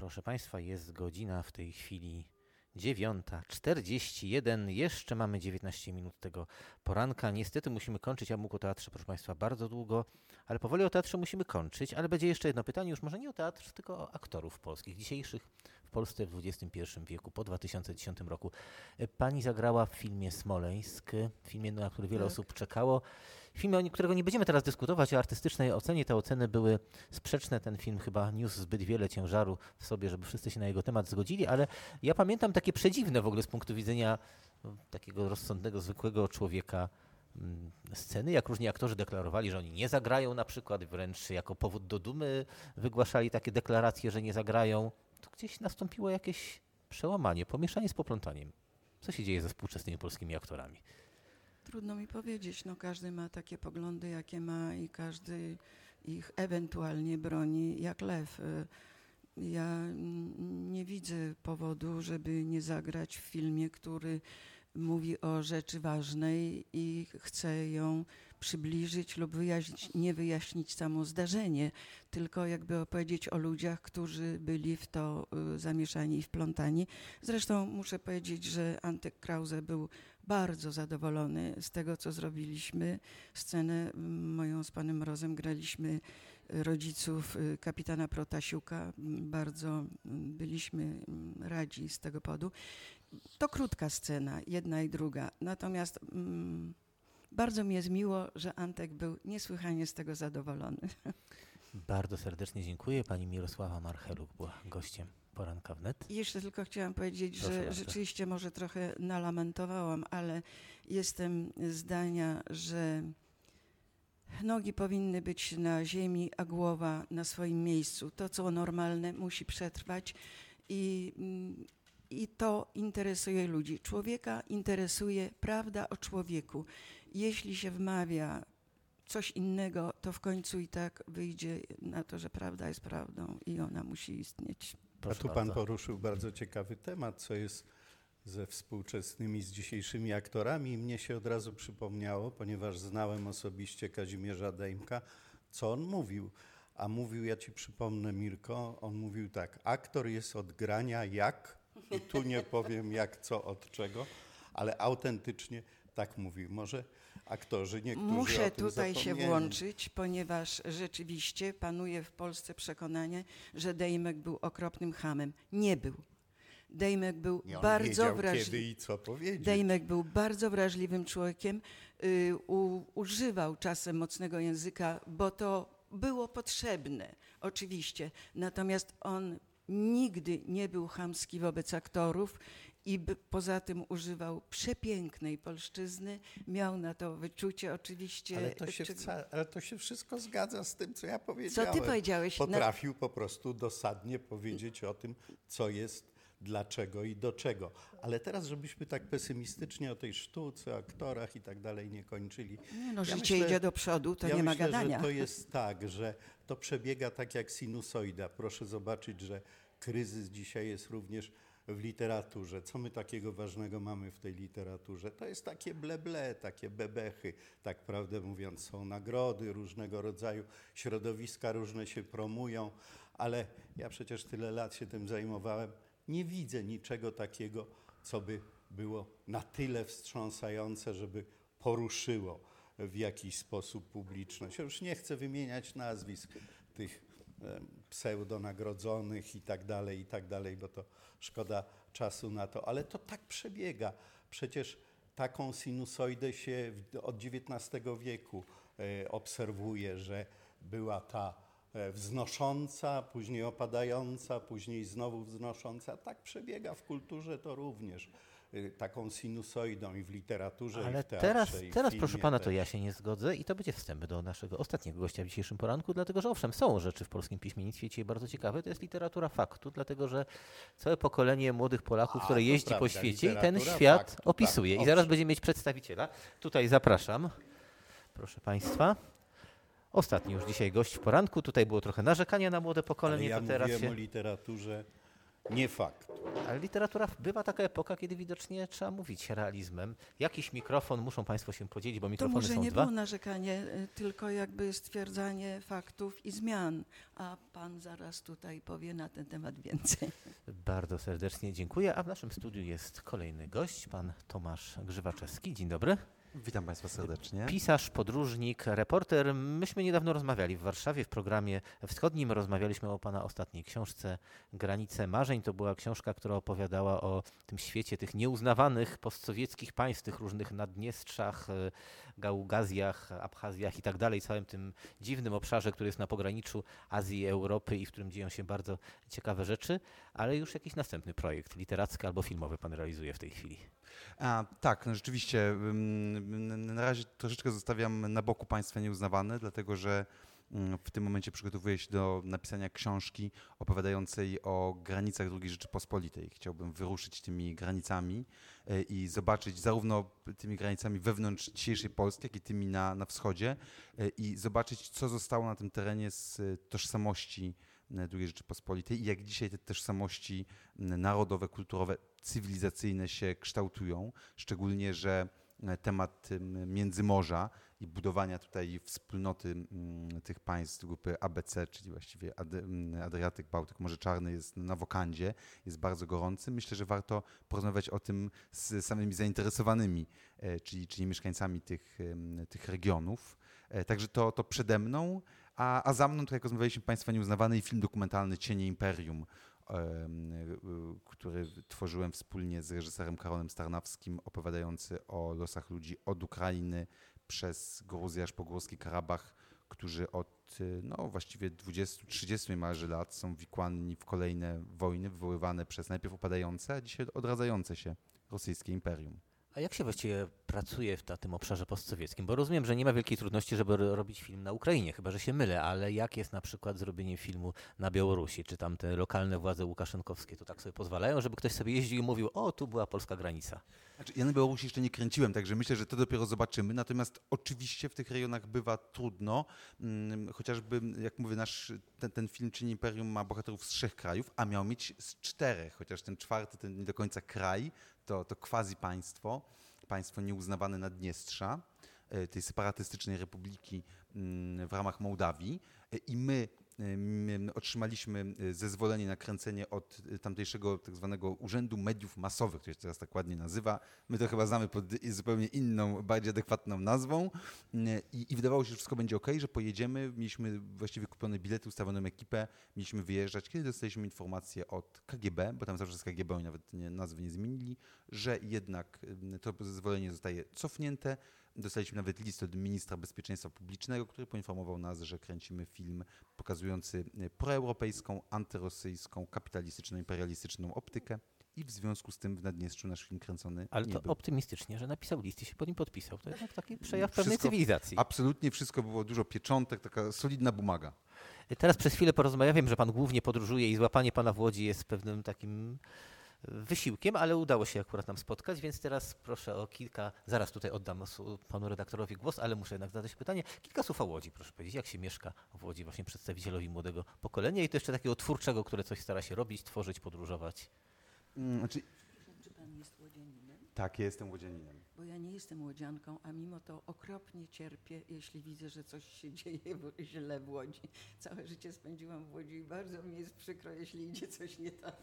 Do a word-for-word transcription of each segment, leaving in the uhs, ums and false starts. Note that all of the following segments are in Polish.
Proszę Państwa, jest godzina w tej chwili dziewiąta czterdzieści jeden. Jeszcze mamy dziewiętnaście minut tego poranka. Niestety musimy kończyć. Ja mógł o teatrze, proszę Państwa, bardzo długo, ale powoli o teatrze musimy kończyć. Ale będzie jeszcze jedno pytanie, już może nie o teatr, tylko o aktorów polskich, dzisiejszych w Polsce w dwudziestym pierwszym wieku, po dwa tysiące dziesiątym roku. Pani zagrała w filmie Smoleńsk, filmie, na który wiele Tak. osób czekało. Filmie, o którego nie będziemy teraz dyskutować, o artystycznej ocenie. Te oceny były sprzeczne. Ten film chyba niósł zbyt wiele ciężaru w sobie, żeby wszyscy się na jego temat zgodzili, ale ja pamiętam takie przedziwne w ogóle z punktu widzenia no, takiego rozsądnego, zwykłego człowieka mm, sceny, jak różni aktorzy deklarowali, że oni nie zagrają na przykład, wręcz jako powód do dumy wygłaszali takie deklaracje, że nie zagrają. To gdzieś nastąpiło jakieś przełamanie, pomieszanie z poplątaniem. Co się dzieje ze współczesnymi polskimi aktorami? Trudno mi powiedzieć, no każdy ma takie poglądy, jakie ma i każdy ich ewentualnie broni jak lew. Ja mm, nie widzę powodu, żeby nie zagrać w filmie, który mówi o rzeczy ważnej i chce ją przybliżyć lub wyjaśnić, nie wyjaśnić samo zdarzenie, tylko jakby opowiedzieć o ludziach, którzy byli w to y, zamieszani i wplątani. Zresztą muszę powiedzieć, że Antek Krause był bardzo zadowolony z tego, co zrobiliśmy. Scenę mm, moją z panem Mrozem graliśmy rodziców y, kapitana Protasiuka. Bardzo mm, byliśmy mm, radzi z tego powodu. To krótka scena, jedna i druga. Natomiast mm, bardzo mi jest miło, że Antek był niesłychanie z tego zadowolony. Bardzo serdecznie dziękuję. Pani Mirosława Marcheluk była gościem Poranka Wnet. I jeszcze tylko chciałam powiedzieć, Proszę że bardzo. rzeczywiście może trochę nalamentowałam, ale jestem zdania, że nogi powinny być na ziemi, a głowa na swoim miejscu. To, co normalne, musi przetrwać i, i to interesuje ludzi. Człowieka interesuje prawda o człowieku. Jeśli się wmawia coś innego, to w końcu i tak wyjdzie na to, że prawda jest prawdą i ona musi istnieć. Proszę A tu pan bardzo. poruszył bardzo ciekawy temat, co jest ze współczesnymi, z dzisiejszymi aktorami. I mnie się od razu przypomniało, ponieważ znałem osobiście Kazimierza Dejmka, co on mówił. A mówił, ja ci przypomnę, Mirko, on mówił tak: aktor jest od grania jak, i tu nie powiem jak, co, od czego, ale autentycznie tak mówił. Może aktorzy niektórzy Muszę o tym tutaj się zapomnieli. włączyć, ponieważ rzeczywiście panuje w Polsce przekonanie, że Dejmek był okropnym chamem. Nie był. Dejmek był I on bardzo wiedział, kiedy wrażliwy. i co powiedzieć. Dejmek był bardzo wrażliwym człowiekiem. Y, u, używał czasem mocnego języka, bo to było potrzebne, oczywiście. Natomiast on nigdy nie był chamski wobec aktorów i b, poza tym używał przepięknej polszczyzny. Miał na to wyczucie oczywiście. Ale to, się czy- wca, ale to się wszystko zgadza z tym, co ja Co powiedziałem. ty powiedziałeś? Na- Potrafił po prostu dosadnie powiedzieć o tym, co jest, dlaczego i do czego. Ale teraz, żebyśmy tak pesymistycznie o tej sztuce, aktorach i tak dalej nie kończyli. Nie no, Ja życie myślę- idzie do przodu, to ja nie ma myślę, gadania. że to jest tak, że to przebiega tak jak sinusoida. Proszę zobaczyć, że kryzys dzisiaj jest również w literaturze. Co my takiego ważnego mamy w tej literaturze? To jest takie ble-ble, takie bebechy. Tak prawdę mówiąc, są nagrody różnego rodzaju, środowiska różne się promują, ale ja przecież tyle lat się tym zajmowałem. Nie widzę niczego takiego, co by było na tyle wstrząsające, żeby poruszyło w jakiś sposób publiczność. Ja już nie chcę wymieniać nazwisk tych em, pseudonagrodzonych i tak dalej, i tak dalej, bo to szkoda czasu na to, ale to tak przebiega. Przecież taką sinusoidę się w- od dziewiętnastego wieku e, obserwuje, że była ta e, wznosząca, później opadająca, później znowu wznosząca. Tak przebiega w kulturze to również. e, Taką sinusoidą i w literaturze, i Ale w teatrze, teraz, i w teraz filmie proszę pana, to też. ja się nie zgodzę i to będzie wstęp do naszego ostatniego gościa w dzisiejszym poranku, dlatego że owszem, są rzeczy w polskim piśmiennictwie dzisiaj bardzo ciekawe, to jest literatura faktu, dlatego że całe pokolenie młodych Polaków, A, które to jeździ po prawda, świecie i ten literatura świat faktu, opisuje. tak, I zaraz owszem. będziemy mieć przedstawiciela. Tutaj zapraszam, proszę państwa. Ostatni już dzisiaj gość w poranku. Tutaj było trochę narzekania na młode Ale pokolenie, ja to teraz mówiłem się... o literaturze nie faktu. Ale literatura bywa taka epoka, kiedy widocznie trzeba mówić realizmem. Jakiś mikrofon, muszą Państwo się podzielić, bo To mikrofony może są nie dwa. było narzekanie, y, tylko jakby stwierdzanie faktów i zmian. A pan zaraz tutaj powie na ten temat więcej. Bardzo serdecznie dziękuję. A w naszym studiu jest kolejny gość, pan Tomasz Grzywaczewski. Dzień dobry. Witam Państwa serdecznie. Pisarz, podróżnik, reporter. Myśmy niedawno rozmawiali w Warszawie w programie wschodnim. Rozmawialiśmy o pana ostatniej książce Granice Marzeń. To była książka, która opowiadała o tym świecie tych nieuznawanych postsowieckich państw, tych różnych Naddniestrzach, e, Gaugazjach, Abchazjach i tak dalej, całym tym dziwnym obszarze, który jest na pograniczu Azji i Europy i w którym dzieją się bardzo ciekawe rzeczy, ale już jakiś następny projekt literacki albo filmowy pan realizuje w tej chwili. A, tak, no rzeczywiście. ym, Na razie troszeczkę zostawiam na boku państwa nieuznawane, dlatego że ym, w tym momencie przygotowuję się do napisania książki opowiadającej o granicach drugiej Rzeczypospolitej. Chciałbym wyruszyć tymi granicami y, i zobaczyć zarówno tymi granicami wewnątrz dzisiejszej Polski, jak i tymi na, na wschodzie y, i zobaczyć, co zostało na tym terenie z y, tożsamości y, drugiej Rzeczypospolitej i jak dzisiaj te tożsamości y, narodowe, kulturowe, cywilizacyjne się kształtują, szczególnie, że temat Międzymorza i budowania tutaj wspólnoty mm, tych państw grupy A B C, czyli właściwie Ad- Adriatyk, Bałtyk, Morze Czarne jest na wokandzie, jest bardzo gorący. Myślę, że warto porozmawiać o tym z samymi zainteresowanymi, e, czyli, czyli mieszkańcami tych, em, tych regionów. E, Także to, to przede mną, a, a za mną, tak jak rozmawialiśmy, Państwa nieuznawane i film dokumentalny Cienie Imperium, em, y, który tworzyłem wspólnie z reżyserem Karolem Starnawskim, opowiadający o losach ludzi od Ukrainy przez Gruzję aż po Górski Karabach, którzy od y, no, właściwie dwudziestu trzydziestu niemalże lat są wikłani w kolejne wojny wywoływane przez najpierw upadające, a dzisiaj odradzające się rosyjskie imperium. A jak się właściwie pracuje w, na tym obszarze postsowieckim? Bo rozumiem, że nie ma wielkiej trudności, żeby ro- robić film na Ukrainie, chyba że się mylę, ale jak jest na przykład zrobienie filmu na Białorusi? Czy tam te lokalne władze łukaszenkowskie to tak sobie pozwalają, żeby ktoś sobie jeździł i mówił, o, tu była polska granica? Znaczy, ja na Białorusi jeszcze nie kręciłem, także myślę, że to dopiero zobaczymy. Natomiast oczywiście w tych rejonach bywa trudno. Mm, Chociażby, jak mówię, nasz, ten, ten film Cienie Imperium ma bohaterów z trzech krajów, a miał mieć z czterech, chociaż ten czwarty, ten nie do końca kraj, to, to quasi państwo, państwo nieuznawane Naddniestrza, e, tej separatystycznej republiki mm, w ramach Mołdawii. E, I my em, otrzymaliśmy e, zezwolenie na kręcenie od e, tamtejszego tak zwanego Urzędu Mediów Masowych, który się teraz tak ładnie nazywa. My to chyba znamy pod zupełnie inną, bardziej adekwatną nazwą. E, I, i wydawało się, że wszystko będzie ok, że pojedziemy. Mieliśmy właściwie kupione bilety, ustawioną ekipę, mieliśmy wyjeżdżać. Kiedy dostaliśmy informację od K G B, bo tam zawsze jest K G B, oni nawet nie, nazwy nie zmienili, że jednak em, to zezwolenie zostaje cofnięte. Dostaliśmy nawet list od ministra bezpieczeństwa publicznego, który poinformował nas, że kręcimy film pokazujący proeuropejską, antyrosyjską, kapitalistyczną, imperialistyczną optykę i w związku z tym w Naddniestrzu nasz film kręcony Ale nie to był. optymistycznie, że napisał list i się pod nim podpisał. To jednak taki przejaw pewnej Wszystko- cywilizacji. Absolutnie wszystko było, dużo pieczątek, taka solidna bumaga. Teraz przez chwilę porozmawiam, wiem, że pan głównie podróżuje i złapanie pana w Łodzi jest pewnym takim wysiłkiem, ale udało się akurat nam spotkać, więc teraz proszę o kilka, zaraz tutaj oddam s- panu redaktorowi głos, ale muszę jednak zadać pytanie. Kilka słów o Łodzi, proszę powiedzieć, jak się mieszka w Łodzi właśnie przedstawicielowi młodego pokolenia i to jeszcze takiego twórczego, które coś stara się robić, tworzyć, podróżować. Mm, Znaczy, Czy pan jest łodzianinem? tak, ja jestem łodzianinem. Bo ja nie jestem łodzianką, a mimo to okropnie cierpię, jeśli widzę, że coś się dzieje w, źle w Łodzi. Całe życie spędziłam w Łodzi i bardzo mi jest przykro, jeśli idzie coś nie tak.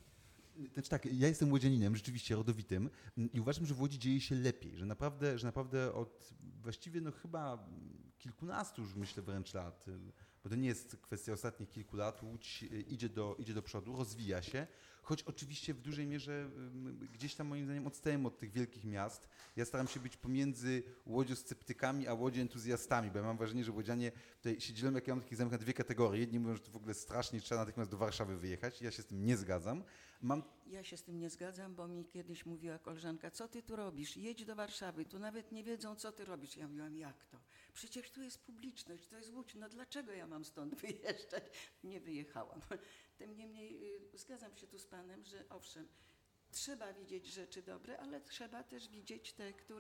Znaczy tak, ja jestem łodzianinem, rzeczywiście rodowitym i uważam, że w Łodzi dzieje się lepiej, że naprawdę, że naprawdę od właściwie no chyba kilkunastu już myślę wręcz lat, bo to nie jest kwestia ostatnich kilku lat, Łódź idzie do, idzie do przodu, rozwija się, choć oczywiście w dużej mierze ym, gdzieś tam moim zdaniem odstajemy od tych wielkich miast. Ja staram się być pomiędzy łodziosceptykami a łodzientuzjastami, bo ja mam wrażenie, że łodzianie tutaj się dzielą, jak ja mam takich znajomych na dwie kategorie. Jedni mówią, że to w ogóle strasznie, trzeba natychmiast do Warszawy wyjechać. Ja się z tym nie zgadzam. Mam Ja się z tym nie zgadzam, bo mi kiedyś mówiła koleżanka, co ty tu robisz? Jedź do Warszawy, tu nawet nie wiedzą, co ty robisz. Ja mówiłam, jak to? Przecież tu jest publiczność, to jest Łódź, no dlaczego ja mam stąd wyjeżdżać? Nie wyjechałam. Tym niemniej y, zgadzam się tu z panem, że owszem, trzeba widzieć rzeczy dobre, ale trzeba też widzieć te, które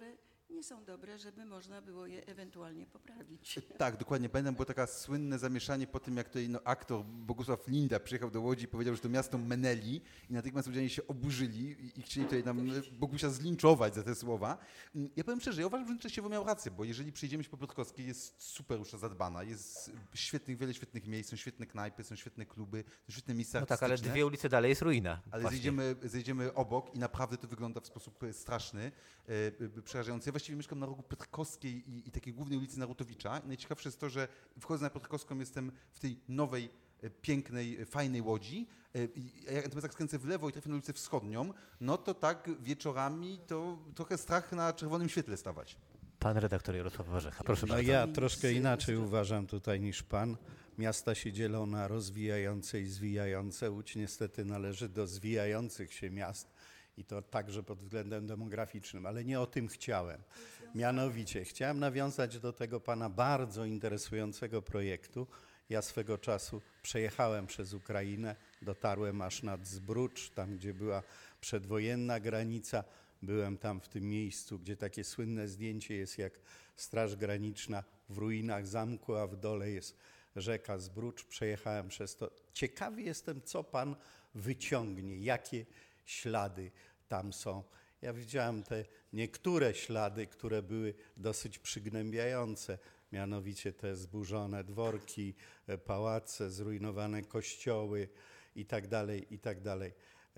nie są dobre, żeby można było je ewentualnie poprawić. Tak, dokładnie. Pamiętam, było takie słynne zamieszanie po tym, jak tutaj no, aktor Bogusław Linda przyjechał do Łodzi i powiedział, że to miasto Meneli i natychmiast ludzie się oburzyli i, i chcieli tutaj nam Bogusia zlinczować za te słowa. Ja powiem szczerze, ja uważam, że częściowo miał rację, bo jeżeli przyjdziemy się po Piotrkowskiej, jest super już zadbana, jest świetnych, wiele świetnych miejsc, są świetne knajpy, są świetne kluby, są świetne miejsca No tak, ale artystyczne. dwie ulice dalej jest ruina. Ale Właśnie. zejdziemy, zejdziemy obok i naprawdę to wygląda w sposób straszny, e, przerażający. Ja właściwie mieszkam na rogu Piotrkowskiej i, i takiej głównej ulicy Narutowicza. I najciekawsze jest to, że wchodzę na Piotrkowską, jestem w tej nowej, e, pięknej, fajnej Łodzi. E, i, a jak, natomiast jak skręcę w lewo i trafię na ulicę Wschodnią, no to tak wieczorami to trochę strach na czerwonym świetle stawać. Pan redaktor Jarosław Warzecha, proszę No bardzo. ja troszkę inaczej uważam tutaj niż pan. Miasta się dzielą na rozwijające i zwijające. Łódź niestety należy do zwijających się miast i to także pod względem demograficznym, ale nie o tym chciałem. Mianowicie chciałem nawiązać do tego pana bardzo interesującego projektu. Ja swego czasu przejechałem przez Ukrainę, dotarłem aż nad Zbrucz, tam gdzie była przedwojenna granica. Byłem tam w tym miejscu, gdzie takie słynne zdjęcie jest, jak Straż Graniczna w ruinach zamku, a w dole jest rzeka Zbrucz. Przejechałem przez to. Ciekawy jestem, co pan wyciągnie, jakie ślady tam są. Ja widziałem te niektóre ślady, które były dosyć przygnębiające, mianowicie te zburzone dworki, pałace, zrujnowane kościoły i tak dalej, i tak dalej.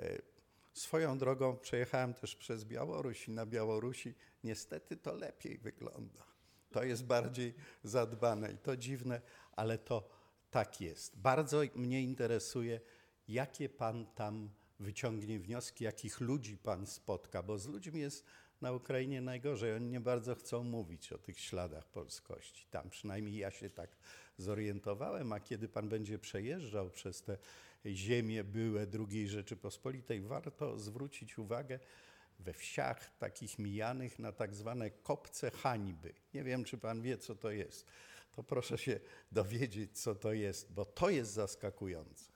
Swoją drogą przejechałem też przez Białoruś i na Białorusi niestety to lepiej wygląda. To jest bardziej zadbane i to dziwne, ale to tak jest. Bardzo mnie interesuje, jakie pan tam wyciągnie wnioski, jakich ludzi pan spotka, bo z ludźmi jest na Ukrainie najgorzej. Oni nie bardzo chcą mówić o tych śladach polskości. Tam przynajmniej ja się tak zorientowałem, a kiedy pan będzie przejeżdżał przez te ziemie byłe drugiej Rzeczypospolitej, warto zwrócić uwagę we wsiach takich mijanych na tak zwane kopce hańby. Nie wiem, czy pan wie, co to jest. To proszę się dowiedzieć, co to jest, bo to jest zaskakujące.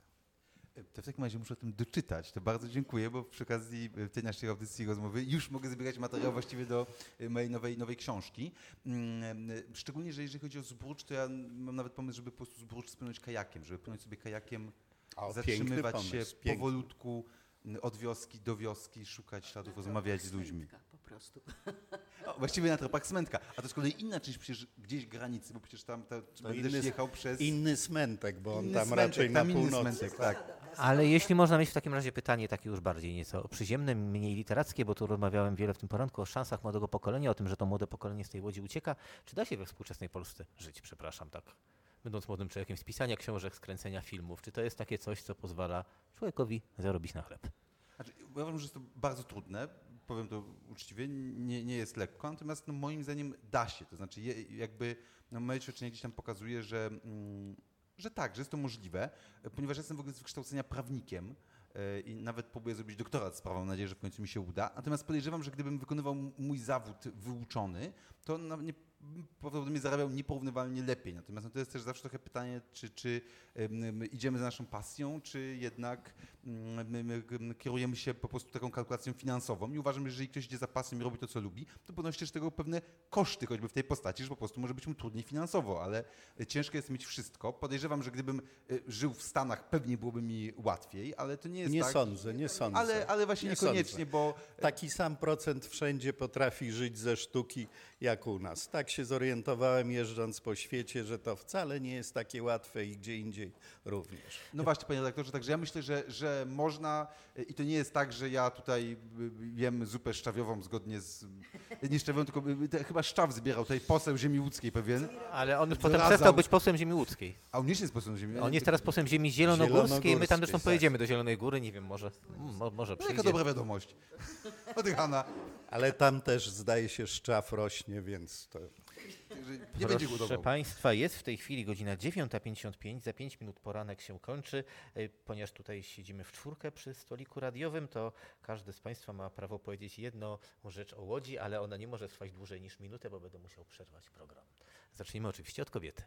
To w takim razie muszę o tym doczytać. To bardzo dziękuję, bo przy okazji tej naszej audycji i rozmowy już mogę zbierać materiał właściwie do mojej nowej, nowej książki. Szczególnie, że jeżeli chodzi o Zbrucz, to ja mam nawet pomysł, żeby po prostu Zbrucz spłynąć kajakiem, żeby płynąć sobie kajakiem, O, zatrzymywać pomysł, się piękny. powolutku od wioski do wioski, szukać śladów, rozmawiać z ludźmi. Po prostu. O, właściwie na tropach Smętka. A to z kolei inna część przecież gdzieś granicy, bo przecież tam ta, To będę inny, jechał przez... inny Smętek, bo on inny tam Smętek, raczej tam na inny północy. Smętek, tak. Ale jeśli można mieć w takim razie pytanie takie już bardziej nieco przyziemne, mniej literackie, bo tu rozmawiałem wiele w tym poranku o szansach młodego pokolenia, o tym, że to młode pokolenie z tej Łodzi ucieka. Czy da się we współczesnej Polsce żyć, przepraszam, tak, będąc młodym człowiekiem, z pisania książek, skręcenia filmów? Czy to jest takie coś, co pozwala człowiekowi zarobić na chleb? Znaczy, ja uważam, że jest to bardzo trudne, powiem to uczciwie, nie, nie jest lekko, natomiast no, moim zdaniem da się. To znaczy je, jakby no, moje doświadczenie gdzieś tam pokazuje, że, mm, że tak, że jest to możliwe, ponieważ jestem w ogóle z wykształcenia prawnikiem yy, i nawet próbuję zrobić doktorat z prawa, mam nadzieję, że w końcu mi się uda. Natomiast podejrzewam, że gdybym wykonywał m- mój zawód wyuczony, to na, nie, prawdopodobnie zarabiał nieporównywalnie lepiej. Natomiast no, to jest też zawsze trochę pytanie, czy, czy um, idziemy za naszą pasją, czy jednak um, my, my, my kierujemy się po prostu taką kalkulacją finansową. I uważam, że jeżeli ktoś idzie za pasją i robi to, co lubi, to ponosi też tego pewne koszty, choćby w tej postaci, że po prostu może być mu trudniej finansowo, ale ciężko jest mieć wszystko. Podejrzewam, że gdybym żył w Stanach, pewnie byłoby mi łatwiej, ale to nie jest Nie tak. sądzę, nie sądzę. Ale, ale właśnie Nie niekoniecznie, sądzę. bo Taki sam procent wszędzie potrafi żyć ze sztuki jak u nas. Tak się zorientowałem jeżdżąc po świecie, że to wcale nie jest takie łatwe i gdzie indziej również. No właśnie, panie redaktorze, także ja myślę, że, że można i to nie jest tak, że ja tutaj jem zupę szczawiową zgodnie z... Nie szczawiową, tylko chyba szczaw zbierał, tutaj poseł ziemi łódzkiej pewien. Ale on potem Wracał- przestał być posłem ziemi łódzkiej. A on nie jest posłem ziemi. On jest teraz posłem ziemi zielonogórskiej. My tam Zielonogórskiej, zresztą tak. pojedziemy do Zielonej Góry, nie wiem, może, mo, może No, jaka przyjdzie. dobra wiadomość. Oddychana. Ale tam też zdaje się szczaw rośnie, więc to... Także nie będzie Proszę głodował. Państwa, jest w tej chwili godzina dziewiąta pięćdziesiąt pięć, za pięć minut poranek się kończy. E, Ponieważ tutaj siedzimy w czwórkę przy stoliku radiowym, to każdy z Państwa ma prawo powiedzieć jedną rzecz o Łodzi, ale ona nie może trwać dłużej niż minutę, bo będę musiał przerwać program. Zacznijmy oczywiście od kobiety.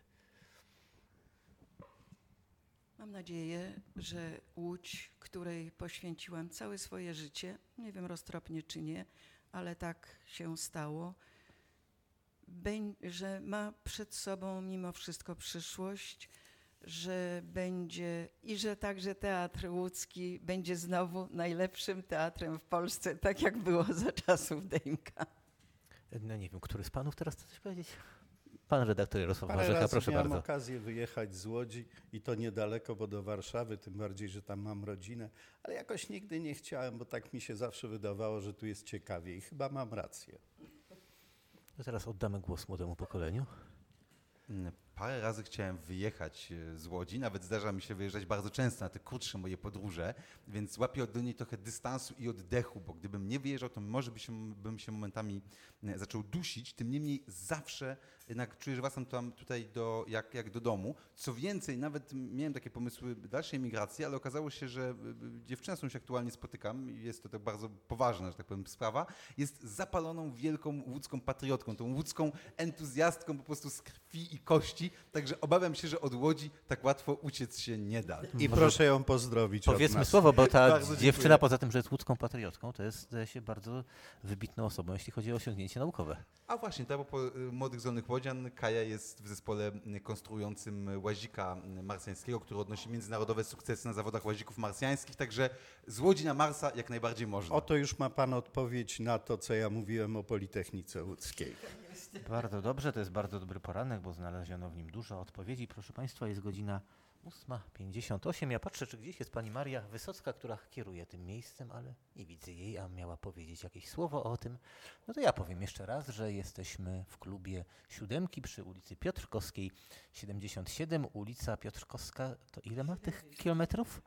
Mam nadzieję, że Łódź, której poświęciłam całe swoje życie, nie wiem roztropnie czy nie, ale tak się stało, beń- że ma przed sobą mimo wszystko przyszłość, że będzie i że także Teatr Łódzki będzie znowu najlepszym teatrem w Polsce, tak jak było za czasów Dejmka. No nie wiem, który z panów teraz chce coś powiedzieć? Pan redaktor Jarosław Parę Warzecha, razy proszę miałem bardzo. okazję wyjechać z Łodzi i to niedaleko, bo do Warszawy, tym bardziej, że tam mam rodzinę, ale jakoś nigdy nie chciałem, bo tak mi się zawsze wydawało, że tu jest ciekawie i chyba mam rację. To teraz oddamy głos młodemu pokoleniu. Mm, Parę razy chciałem wyjechać e, z Łodzi, nawet zdarza mi się wyjeżdżać bardzo często na te krótsze moje podróże, więc łapię od niej trochę dystansu i oddechu, bo gdybym nie wyjeżdżał, to może by się, bym się momentami e, zaczął dusić. Tym niemniej zawsze jednak czuję, że wracam tam tutaj do, jak, jak do domu. Co więcej, nawet miałem takie pomysły dalszej migracji, ale okazało się, że e, dziewczyna, z którą się aktualnie spotykam, i jest to tak bardzo poważna, że tak powiem, sprawa, jest zapaloną wielką łódzką patriotką, tą łódzką entuzjastką po prostu z krwi i kości. Także obawiam się, że od Łodzi tak łatwo uciec się nie da. I Może proszę ją pozdrowić od Powiedzmy nas. słowo, bo ta Bardzo dziękuję. dziewczyna poza tym, że jest łódzką patriotką, to jest, zdaje się, bardzo wybitną osobą, jeśli chodzi o osiągnięcie naukowe. A właśnie, tak, bo po y, Młodych Zdolnych Łodzian Kaja jest w zespole y, konstruującym łazika y, marsjańskiego, który odnosi międzynarodowe sukcesy na zawodach łazików marsjańskich, także z Łodzi na Marsa jak najbardziej można. Oto już ma pan odpowiedź na to, co ja mówiłem o Politechnice Łódzkiej. Bardzo dobrze, to jest bardzo dobry poranek, bo znaleziono w nim dużo odpowiedzi. Proszę Państwa, jest godzina ósma pięćdziesiąt osiem. Ja patrzę, czy gdzieś jest pani Maria Wysocka, która kieruje tym miejscem, ale nie widzę jej, a miała powiedzieć jakieś słowo o tym. No to ja powiem jeszcze raz, że jesteśmy w klubie Siódemki przy ulicy Piotrkowskiej siedemdziesiąt siedem. Ulica Piotrkowska, to ile ma tych kilometrów?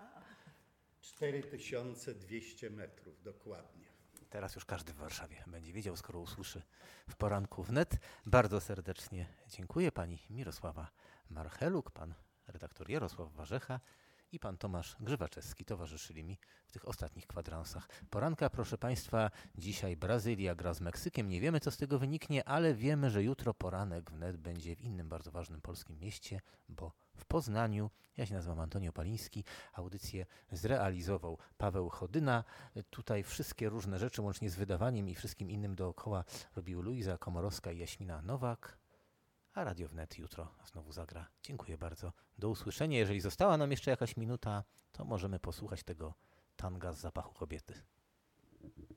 cztery tysiące dwieście metrów, dokładnie. Teraz już każdy w Warszawie będzie wiedział, skoro usłyszy w poranku wnet. Bardzo serdecznie dziękuję pani Mirosława Marcheluk, pan redaktor Jarosław Warzecha i pan Tomasz Grzywaczewski towarzyszyli mi w tych ostatnich kwadransach poranka. Proszę państwa, dzisiaj Brazylia gra z Meksykiem. Nie wiemy, co z tego wyniknie, ale wiemy, że jutro poranek wnet będzie w innym bardzo ważnym polskim mieście, bo w Poznaniu. Ja się nazywam Antonio Paliński. Audycję zrealizował Paweł Chodyna. Tutaj wszystkie różne rzeczy, łącznie z wydawaniem i wszystkim innym dookoła, robił Luiza Komorowska i Jaśmina Nowak. A Radio Wnet jutro znowu zagra. Dziękuję bardzo. Do usłyszenia. Jeżeli została nam jeszcze jakaś minuta, to możemy posłuchać tego tanga z zapachu kobiety.